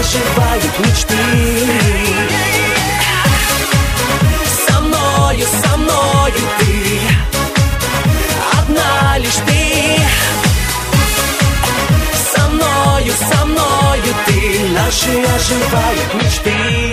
оживают мечты. Со мною ты, одна лишь ты. Со мною ты, наши оживают мечты.